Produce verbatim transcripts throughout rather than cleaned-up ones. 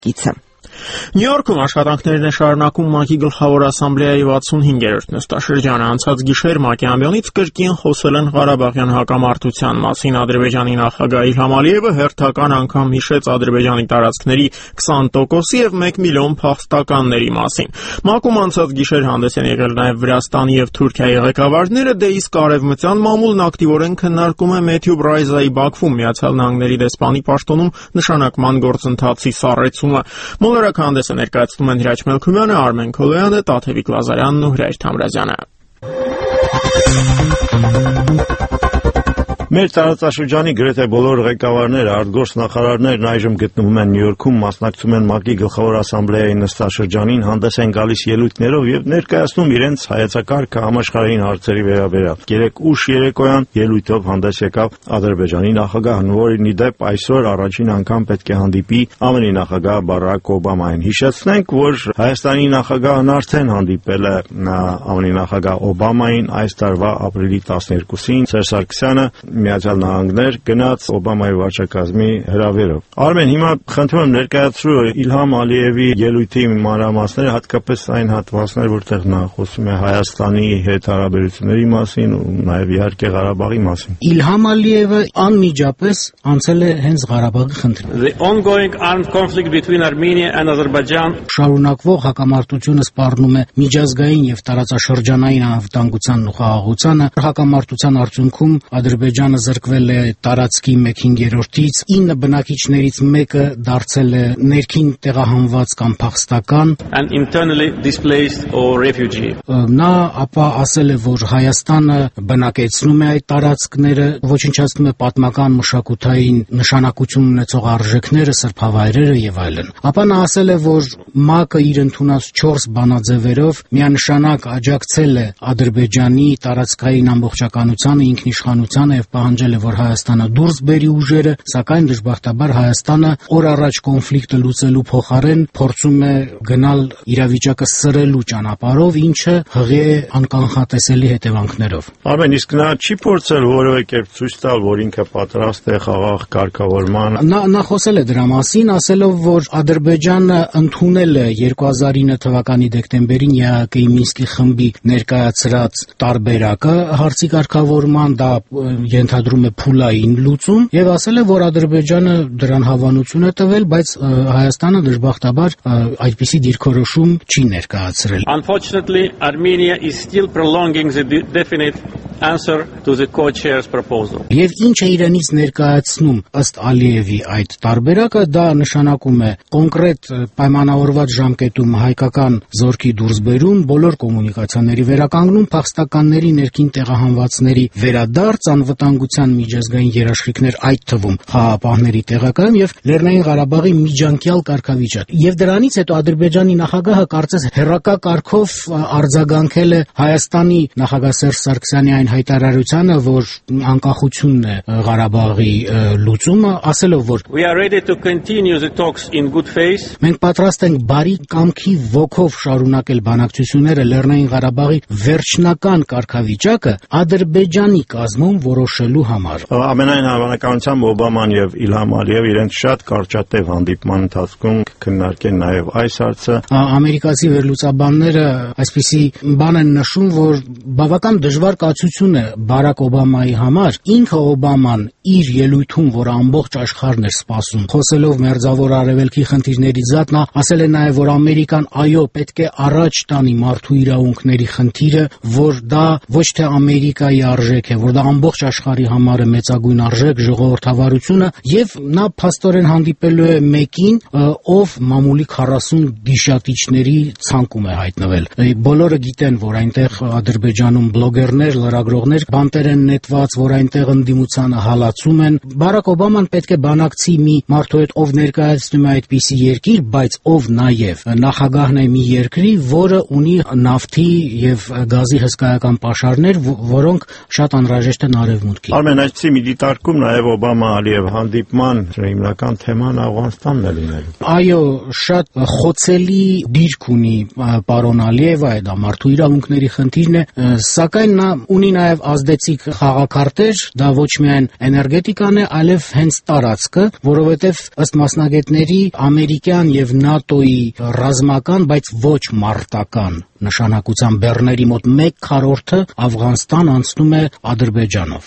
կիցը։ Նյու Յորքում աշխատանքներն է շարունակում ՄԱԿ-ի գլխավոր ասամբլեայի վաթսունհինգերորդ նստաշրջանը։ Անցած գիշեր ՄԱԿ-ի ամբիոնից կրկին խոսել են Ղարաբաղյան հակամարտության մասին։ Ադրբեջանի նախագահ Իլհամ Ալիևը հերթական անգամ հիշեց Ադրբեջանի տարածքների քսան տոկոսի եւ մեկ միլիոն փախստականների մասին։ ՄԱԿ-ում անցած գիշեր հանդես են եղել նաեւ Վրաստանի եւ Թուրքիայի ղեկավարները, դե իսկ արևմտյան մամուլն ակտիվորեն քննարկում է Մեթյու Բրայզայի Բաքվում Միացյալ Նահանգների դեսպանի պաշտոնում նշանակման գործընթացի սառեցումը։ Մոլորակ հանդես է ներկայացնում են Հրաչ Մելքումյանը, Արմեն Քոլոյանը, Տաթևիկ Լազարյանն ու Հրայր Թամրազյանը։ Մեր տարածաշրջանի գրեթե բոլոր ղեկավարները, արտգործնախարարներն այժմ գտնվում են Նյու Յորքում, մասնակցում են ՄԱԿ-ի գլխավոր ասամբլեայի նստաշրջանին, հանդես են գալիս ելույթներով եւ ներկայացնում իրենց հայեցակարգը համաշխարհային հարցերի վերաբերյալ։ Երեկ ուշ երեկոյան ելույթով հանդես եկավ Ադրբեջանի նախագահն, որին ի դեպ այսօր առաջին անգամ պետք է հանդիպի ԱՄՆ-ի նախագահ Բարակ Օբամային։ Հիշեցնենք, որ Հայաստանի նախագահն արդեն հանդիպել է ԱՄՆ-ի նախագահ Օբամային այս տարվա ապրիլի տասներկուսին։ Սերժ Սարգսյանը Միացյալ Նահանգներ գնաց Օբամայի վարչակազմի հրավերով։ Արմեն, հիմա խնդրում եմ ներկայացրու Իլհամ Ալիևի ելույթի մանրամասները, հատկապես այն հատվածներ, որտեղ նա խոսում է Հայաստանի հետ հարաբերությունների մասին ու նաև իհարկե Ղարաբաղի մասին։ Իլհամ Ալիևը անմիջապես անցել է հենց Ղարաբաղի խնդրին։ The ongoing armed conflict between Armenia and Azerbaijan շարունակվող հակամարտությունը սպառնում է միջազգային եւ տարածաշրջանային անվտանգության ու խաղաղությանը։ Հակամարտության արդյունքում Ադրբեջանը զրկվել է տարածքի մեկ հինգերորդից, ինը բնակիչներից մեկը դարձել է ներքին տեղահանված կամ փախստական and internally displaced or refugee. Նա ապա ասել է, որ Հայաստանը բնակեցնում է այդ տարածքները, ոչնչացնում է պատմական մշակութային նշանակություն ունեցող արժեքները, սրբավայրերը եւ այլն։ Ապա նա ասել է, որ ՄԱԿ-ը իր ընդունած չորս բանաձևերով միանշանակ աջակցել է Ադրբեջանի տարածքային ամբողջականությանը, ինքնիշխանությանը եւ պահանջել է, որ Հայաստանը դուրս բերի ուժերը, սակայն դժբախտաբար Հայաստանը օր առաջ կոնֆլիկտը լուծելու փոխարեն փորձում է գնալ իրավիճակը սրելու ճանապարհով, ինչը հղի է անկանխատեսելի հետևանքներով։ Արմեն, իսկ նա չի փորձել որևէ կերպ ցույց տալ, որ ինքը պատրաստ է խաղաղ կարգավորման։ Նա նա խոսել է դրա մասին, ասելով, որ Ադրբեջանը ընդունել է երկու հազար ինը թվականի դեկտեմբերին ԵԱՀԿ-ի Մինսկի խմբի ներկայացրած տարբերակը հարցի կարգավորման, դա ենթադրում է փուլային լուծում եւ ասել է, որ Ադրբեջանը դրան հավանություն է տվել, բայց Հայաստանը դժբախտաբար այդպիսի դիրքորոշում չի ներկայացրել։ Unfortunately, Armenia is still prolonging the definite answer to the co-chair's proposal. Եվ ինչ է իրենից ներկայացնում ըստ Ալիևի այդ տարբերակը, դա նշանակում է կոնկրետ պայմանավորված ժամկետում հայկական զորքի դուրսբերում, բոլոր կոմունիկացիաների վերականգնում, փախստականների ներքին տեղահանվածների վերադարձ, անվտանգության միջազգային երաշխիքներ, այդ թվում խաղաղապահների տեղակայում եւ Լեռնային Ղարաբաղի միջանկյալ կարգավիճակ։ Եվ դրանից հետո Ադրբեջանի նախագահը կարծես հերրակա կարգով արձագանքել է Հայաստանի նախագահ Սերժ Սարգսյանի այն հայտարարությանը, որ անկախությունն է Ղարաբաղի լուծումը, ասելով, որ We are ready to continue the talks in good faith. Մենք պատրաստ ենք բարի կամքի ոգով շարունակել բանակցությունները Լեռնային Ղարաբաղի վերջնական կարգավիճակը Ադրբեջանի կազմում որոշելու համար։ Ամենայն հավանականությամբ Օբաման եւ Իլհամ Ալիևը իրենց շատ կարճատև հանդիպման ընթացքում քննարկեն նաեւ այս հարցը։ Ամերիկացի վերլուծաբանները այսպիսի բան են նշում, որ բավական դժվար կացություն է Բարակ Օբամայի համար։ Ինքը Օբաման իր ելույթում, որ ամբողջ աշխարհն էր սպասում, խոսելով Մերձավոր Արևելքի խնդիրների զատ, նա ասել է նաեւ, որ Ամերիկան այո պետք է առաջ տանի մարդու իրավունքների խնդիրը, որ դա ոչ թե Ամերիկայի արժեք է, որ դա ամբողջ աշխարհի համար է մեծագույն արժեք, ժողովրդավարությունը, եւ նա փաստորեն հանդիպելու է մեկին, ով մամուլի քառասուն գիշատիչների ցանկում է հայտնվել։ Բոլորը գիտեն, որ այնտեղ Ադրբեջանում բլոգերներ, լրագրողներ բանտեր են նետված, որ այնտեղ ընդդիմությանը հալածում են։ Բարակ Օբաման պետք է բանակցի մի մարդու հետ, ով ներկայացնում է այդպիսի երկիր, բայց ով նաեւ նախագահն է մի երկրի, որը ունի նավթի եւ գազի հսկայական պաշարներ, որոնք շատ անհրաժեշտ են արևմուտքին։ Արմեն, այսպիսի մի դիտարկում նաեւ Օբամա-Ալիև հանդիպման հիմնական թեման Աֆղանստանն է լինելու։ Այո, շատ խոցելի դիրք ունի պարոն Ալիևը, դա մարդու իրավունքների խնդիրն է, սակայն նա ունի նաև ազդեցիկ խաղակարտեր, դա ոչ միայն էներգետիկան է, այլև հենց տարածքը, որովհետև ըստ մասնագետների ամերիկյան եւ ՆԱՏՕ-ի ռազմական, բայց ոչ մարտական նշանակության բեռների մոտ մեկ քառորդը Աֆղանստան անցնում է Ադրբեջանով։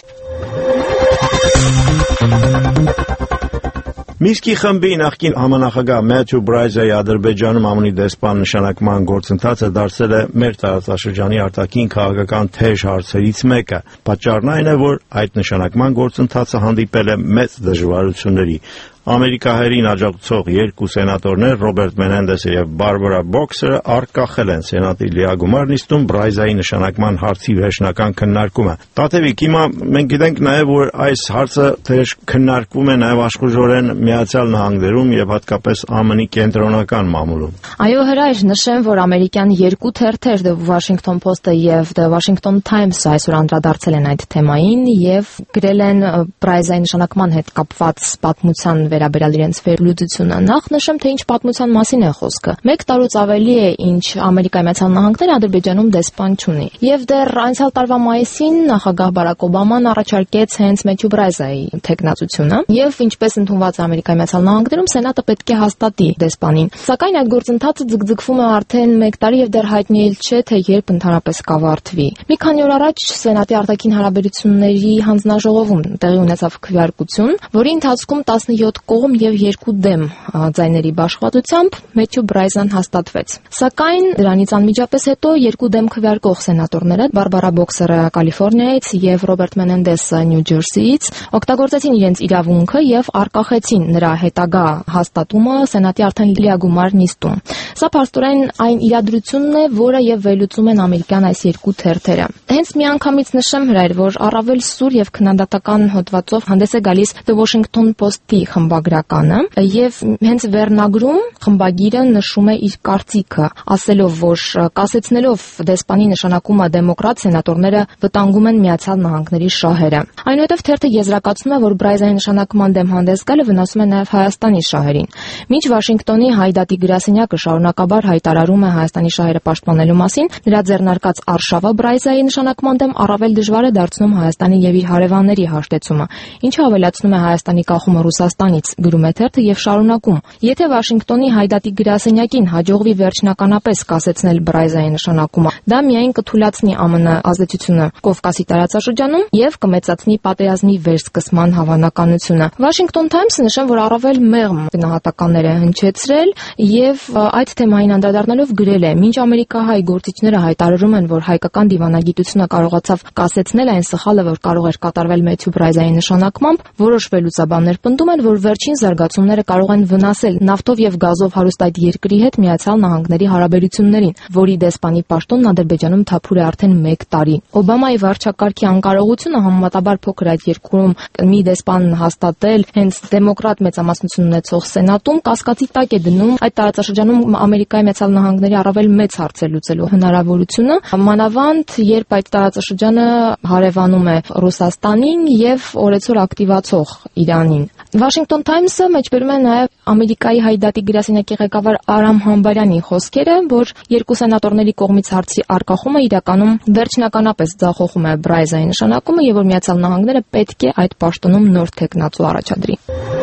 Միսկի խմբի նախկին համանախագահ Մեթյու Բրայզայի Ադրբեջանում ԱՄՆ-ի դեսպան նշանակման գործընթացը դարձել է մեր տարածաշրջանի արտաքին քաղաքական թեժ հարցերից մեկը։ Պատճառն այն է, որ այդ նշանակման գործընթացը հանդիպել է մեծ դժվարությունների։ Ամերիկահայերին աջակցող երկու սենատորներ Ռոբերտ Մենենդեսը եւ Բարբարա Բոքսերը արկախել են Սենատի լիագումար նիստում Բրայզայի նշանակման հարցի վերջնական քննարկումը։ Տաթևիկ, հիմա մենք գիտենք նաեւ, որ այս հարցը թեժ քննարկվում է նաեւ աշխուժորեն Միացյալ Նահանգներում եւ հատկապես ԱՄՆ-ի կենտրոնական մամուլում։ Այո, հրայր, նշեմ, որ ամերիկյան երկու թերթեր The Washington Post-ը եւ The Washington Times-ը այսօր անդրադարձել են այդ թեմային եւ գրել են Բրայզայի նշանակման հետ կապված պատմության վերաբերյալ իրենց վերլուծությունը։ Նախ նշեմ, թե ինչ պատմության մասին է խոսքը։ Մեկ տարուց ավելի է, ինչ Ամերիկայի Միացյալ Նահանգները Ադրբեջանում դեսպան չունի։ Եվ դեռ անցյալ տարվա մայիսին նախագահ Բարակ Օբաման առաջարկեց հենց Մեթյու Բրայզայի թեկնածությունը, եւ ինչպես ընդունված է Ամերիկայի Միացյալ Նահանգներում, Սենատը պետք է հաստատի դեսպանին։ Սակայն այդ գործընթացը ձգձգվում է արդեն մեկ տարի եւ դեռ հայտնի չէ, թե երբ ընդհանրապես կավարտվի։ Մի քանի օր առաջ Սենատի արտաքին հարաբերությունների հանձնաժողովում տեղի ունեցավ քվեարկություն, որի ընթացքում տասնյոթ կողմ եւ երկու դեմ ձայների բաշխվածությամբ Մեթյու Բրայզան հաստատվեց։ Սակայն դրանից անմիջապես հետո երկու դեմ քվեարկող սենատորները Բարբարա Բոքսերը Կալիֆոռնիայից եւ Ռոբերտ Մենենդեսը Նյու Ջերսիից օգտագործեցին իրենց իրավունքը եւ արկախեցին նրա հետագա հաստատումը Սենատի արդեն լիագումար նիստում։ Սա փաստորեն այն իրադրությունն է, որը եւ վերլուծում են ամերիկյան այս երկու թերթերը։ Հենց միանգամից նշեմ հրայր, որ առավել սուր եւ քննադատական հոդվածով հանդես է գալիս The Washington Post-ի խմբագրականը եւ հենց վերնագրում խմբագիրը նշում է իր կարծիքը, ասելով, որ կասեցնելով դեսպանի նշանակումը դեմոկրատ սենատորները վտանգում են Միացյալ Նահանգների շահերը։ Այնուհետև թերթը եզրակացնում է, որ Բրայզայի նշանակման դեմ հանդես գալը վնասում է նաեւ Հայաստանի շահերին։ Մինչ Վաշինգտոնի հայդատի գրասենյակը շարունակաբար հայտարարում է Հայաստանի շահերը պաշտպանելու մասին, նրա ձեռնարկած արշավը Բրայզայի նշանակման դեմ առավել դժվար է դարձնում Հայաստանի եւ իր հարևանների հաշտեցումը, ինչը ավելացնում է Հայաստանի կախումը Ռուսաստանից, գրում է թերթը եւ շարունակում. Եթե Վաշինգտոնի հայդատի գրասենյակին հաջողվի վերջնականապես կասեցնել Բրայզայի նշանակումը, դա միայն կթույլատնի ԱՄՆ ազդեցությունը Կովկասի տարածաշրջանում եւ կմեծացնի պատերազմի վերսկսման հավանականությունը։ Washington Times-ը նշում, որ առավել մեղմ գնահատականներ է հնչեցրել եւ այդ թեմային անդրադառնալով գրել է. «Մինչ ամերիկահայ գործիչները հայտարարում են, որ հայկական դիվանագիտությունը կարողացավ կասեցնել այն սխալը, որ կարող էր կատարվել Մեթյու Բրայզայի նշանակմամբ, որոշ վերլուծաբաններ պնդում են, որ վերջին զարգացումները կարող են վնասել նավթով եւ գազով հարուստ այդ երկրի հետ Միացյալ Նահանգների հարաբերություններին, որի դեսպանի պաշտոնն Ադրբեջանում թափուր է արդեն մեկ տարի։ Օբամայի վարչակարգի անկարողությունը համեմատաբար փոքր այդ երկրում մի դեսպան հաստատել հենց դեմոկրատ մեծամասնություն ունեցող Սենատում կասկածի տակ է դնում այդ տարածաշրջանում Ամերիկայի Միացյալ Նահանգների առավել մեծ հարցեր լուծելու հնարավորությունը, մանավանդ երբ այդ տարածաշրջանը հարևանում է Ռուսաստանին եւ օրեցօր ակտիվացող Իրանին։ Washington Times-ը մեջբերում է նաև Ամերիկայի հայդատի գրասենյակի ղեկավար Արամ Համբարյանի խոսքերը, որ երկու սենատորների կողմից հարցի արկախումը իրականում վերջնականապես ձախողում է Բրայզայի նշանակումը եւ որ Միացյալ Նահանգները պետք է այդ պաշտոնում նոր թեկնածու առաջադրի։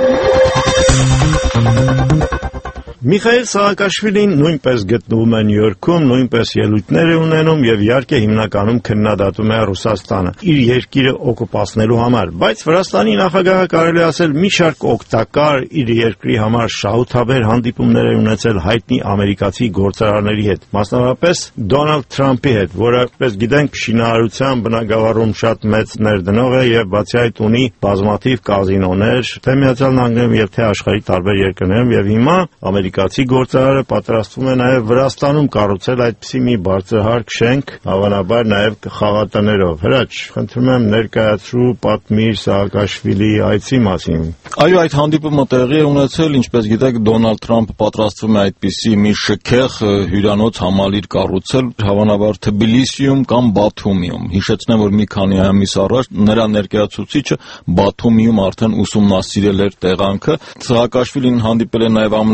Միխայել Սահակաշվիլին նույնպես գտնվում է Նյու Յորքում, նույնպես ելույթներ է ունենում եւ իհարկե հիմնականում քննադատում է Ռուսաստանը իր երկիրը օկուպացնելու համար, բայց Վրաստանի նախագահը կարելի ասել մի շարք օգտակար իր երկրի համար շահութաբեր հանդիպումներ է ունեցել հայտնի ամերիկացի գործարարների հետ, մասնավորապես Դոնալդ Թրամփի հետ, որը, պես գիտենք, շինարարության բնագավառում շատ մեծ ներդնող է եւ բացի այդ ունի բազմաթիվ կազինոներ, թե Միացյալ Նահանգներում եւ թե աշխարհի տարբեր երկրներում եւ հիմա ամերիկացի գործարարը պատրաստվում է նաև Վրաստանում կառուցել այդպիսի մի բարձրահարկ շենք, հավանաբար նաև խաղատներով։ Հրաչ, խնդրում եմ ներկայացրու պատմիր Սահակաշվիլի այցի մասին։ Այո, այդ հանդիպումը տեղի է ունեցել, ինչպես գիտեք, Դոնալդ Թրամփը պատրաստվում է այդպիսի մի շքեղ հյուրանոց համալիր կառուցել, հավանաբար Թբիլիսիում կամ Բաթումիում։ Հիշեցնեմ, որ մի քանի ամիս առաջ նրա ներկայացուցիչը Բաթումիում արդեն ուսումնասիրել էր տեղանքը։ Սահակաշվիլին հանդիպել է նաև ԱՄՆ պետքարտուղար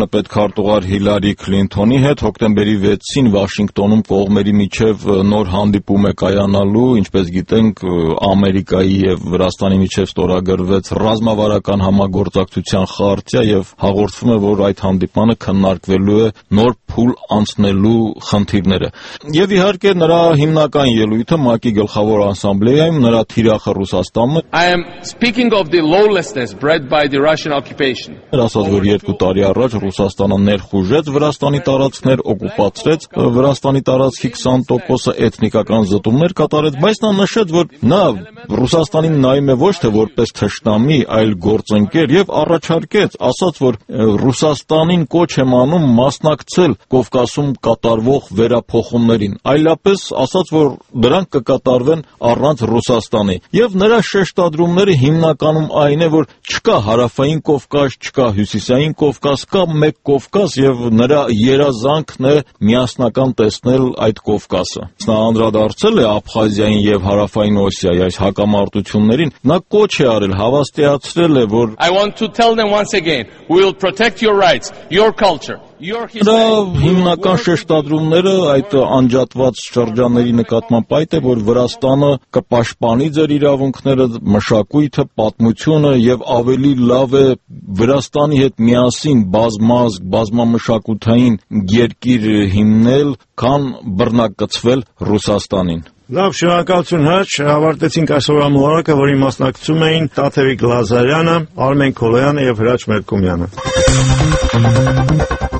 քարտուղար Հիլարի Քլինթոնի հետ հոկտեմբերի վեցին Վաշինգտոնում կողմերի միջև նոր հանդիպում է կայանալու, ինչպես գիտենք, Ամերիկայի եւ Վրաստանի միջև ստորագրվեց ռազմավարական համագործակցության խարտիա եւ հաղորդվում է, որ այդ հանդիպմանը քննարկվելու է նոր փուլ անցնելու խնդիրները։ Եվ իհարկե նրա հիմնական ելույթը ՄԱԿ-ի գլխավոր ասամբլեայում նրա թիրախը Ռուսաստանն է։ I am speaking of the lawlessness bred by the Russian occupation. Ասած, որ երկու տարի առաջ Ռուսաստանը ներխուժեց Վրաստանի տարածքներ, օկուպացրեց Վրաստանի տարածքի քսան տոկոսը, էթնիկական զտումներ կատարեց, բայց նա նշեց, որ նա Ռուսաստանին նայում է ոչ թե որպես թշնամի, այլ գործընկեր եւ առաջարկեց, ասաց, որ Ռուսաստանին կոչ եմ անում մասնակցել Կովկասում կատարվող վերափոխումներին, այլապես ասաց, որ դրանք կկատարվեն առանց Ռուսաստանի։ Եվ նրա շեշտադրումները հիմնականում այն է, որ չկա հարավային Կովկաս, չկա հյուսիսային Կովկաս, կա մեկ Կովկաս եւ նրա երազանքն է միասնական տեսնել այդ Կովկասը։ Նա անդրադարձել է Աբխազիային եւ հարավային Օսիայի այս հակամարտություններին, նա կոչ է արել, հավաստիացրել է, որ I want to tell them once again, we will protect your rights, your culture. Դա հիմնական շեշտադրումները այդ անջատված շրջանների նկատմամբ այդ է, որ Վրաստանը կպաշտպանի ձեր իրավունքները, մշակույթը, պատմությունը եւ ավելի լավ է Վրաստանի հետ միասին բազմազգ, բազմամշակութային երկիր հիմնել, քան բռնակցվել Ռուսաստանին։ Լավ, շնորհակալություն Հաչ, ավարտեցինք այսօր ամուրակը, որի մասնակցում էին Տաթևիկ Լազարյանը, Արմեն Քոլոյանը եւ Հրաչ Մերկումյանը։